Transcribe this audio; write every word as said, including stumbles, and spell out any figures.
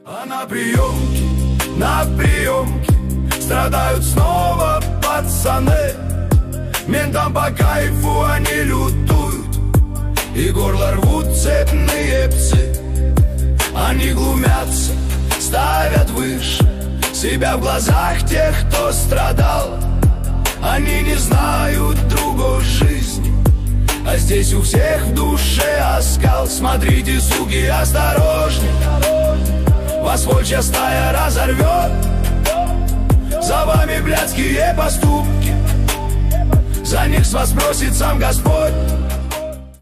А на приемке, на приемке страдают снова пацаны. Ментам по кайфу они лютуют, и горло рвут цепные псы. Они глумятся, ставят выше себя в глазах тех, кто страдал. Они не знают другой жизни, а здесь у всех в душе оскал. Смотрите, суки, осторожней, вас волчья стая разорвет. За вами блядские поступки, за них с вас просит сам Господь.